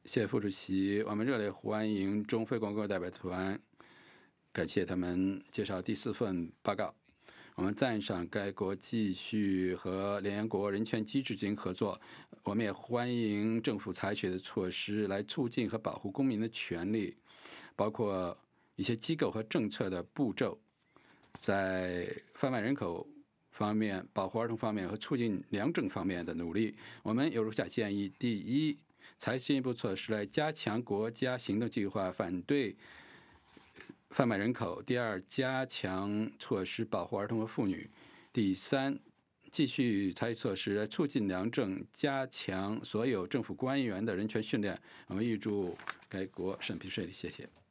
谢谢副主席，我们热烈欢迎中非公共代表团，感谢他们介绍第4份报告。我们赞赏该国继续和联合国人权机制进行合作，我们也欢迎政府采取的措施来促进和保护公民的权利，包括一些机构和政策的步骤，在贩卖人口方面、保护儿童方面和促进良政方面的努力。我们有如下建议：第一，采取进一步措施来加强国家行动计划，反对贩卖人口；第二，加强措施保护儿童和妇女；第三，继续采取措施来促进良政，加强所有政府官员的人权训练。我们预祝该国审批顺利。谢谢。